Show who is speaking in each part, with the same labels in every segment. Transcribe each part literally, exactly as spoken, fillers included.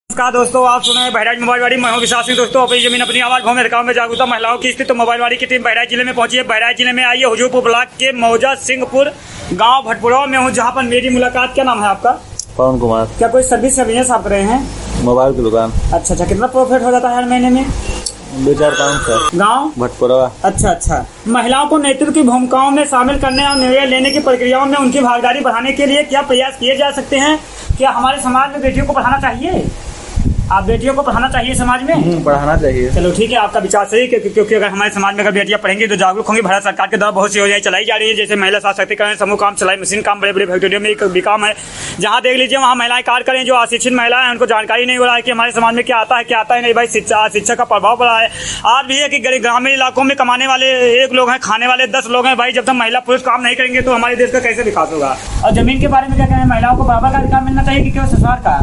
Speaker 1: नमस्कार दोस्तों, आप सुन रहे हैं बहराइच मोबाइल वाड़ी। मैं हूं विशाल सिंह। दोस्तों, अपनी जमीन अपनी आवाज गांव में गांव में जागरूकता महिलाओं की स्थिति। तो मोबाइल वाड़ी की टीम बहराइच जिले में पहुंची है। बहराइच जिले में आई है हुजूरपुर ब्लॉक के मौजा सिंहपुर गांव भटपुरा में हूं, जहां पर मेरी मुलाकात। क्या नाम है आपका?
Speaker 2: पवन कुमार।
Speaker 1: क्या कोई सर्विस या बिजनेस आप कर रहे हैं?
Speaker 2: मोबाइल की दुकान।
Speaker 1: अच्छा अच्छा, कितना प्रॉफिट हो जाता है हर महीने में?
Speaker 2: दो चार पाँच सौ।
Speaker 1: गाँव
Speaker 2: भटपुरा।
Speaker 1: अच्छा अच्छा। महिलाओं को नेतृत्व की भूमिकाओं में शामिल करने और निर्णय लेने की प्रक्रियाओं में उनकी भागीदारी बढ़ाने के लिए क्या प्रयास किए जा सकते हैं? क्या हमारे समाज में बेटियों को पढ़ाना चाहिए? आप बेटियों को पढ़ाना चाहिए समाज में?
Speaker 2: पढ़ाना चाहिए।
Speaker 1: चलो ठीक है, आपका विचार सही, क्योंकि अगर हमारे समाज में अगर बेटियां पढ़ेंगी तो जागरूक होंगी। भारत सरकार के द्वारा बहुत सी योजनाएं चलाई जा रही है, जैसे महिला सशक्तिकरण, समूह काम, सिलाई मशीन काम, बड़े बड़े फैक्ट्रियों में एक भी काम है। जहां देख लीजिए वहां महिलाएं कार्य करें। जो अशिक्षित महिलाएं हैं उनको जानकारी नहीं हो रहा है कि हमारे समाज में क्या आता है क्या आता है नहीं। भाई शिक्षा शिक्षा का प्रभाव पड़ा है। आज भी है कि ग्रामीण इलाकों में कमाने वाले एक लोग हैं, खाने वाले दस लोग हैं। भाई जब तक महिला पुरुष काम नहीं करेंगे तो हमारे देश का कैसे विकास होगा? और जमीन के बारे में क्या कहें? महिलाओं को बराबर का अधिकार मिलना चाहिए कि केवल सरकार का?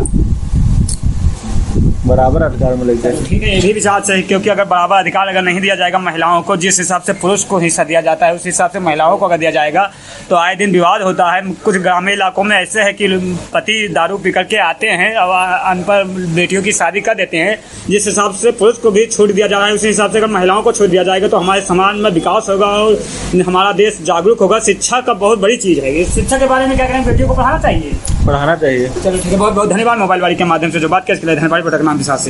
Speaker 2: बराबर अधिकार मिलना चाहिए।
Speaker 1: ठीक है, ये भी विचार सही, क्योंकि अगर बराबर अधिकार अगर नहीं दिया जाएगा महिलाओं को, जिस हिसाब से पुरुष को हिस्सा दिया जाता है उस हिसाब से महिलाओं को अगर दिया जाएगा तो आए दिन विवाद होता है। कुछ ग्रामीण इलाकों में ऐसे है कि पति दारू पी करके आते हैं और अनपढ़ बेटियों की शादी कर देते हैं। जिस हिसाब से पुरुष को भी छूट दिया जा रहा है उसी हिसाब से अगर महिलाओं को छूट दिया जाएगा तो हमारे समाज में विकास होगा और हमारा देश जागरूक होगा। शिक्षा का बहुत बड़ी चीज है। इस शिक्षा के बारे में क्या करें? बेटियों को पढ़ाना चाहिए।
Speaker 2: पढ़ाना चाहिए।
Speaker 1: चलो ठीक है, बहुत बहुत धन्यवाद। मोबाइल वाली के माध्यम से जो बात किया इसके लिए धन्यवाद। नाम विशाल सिंह।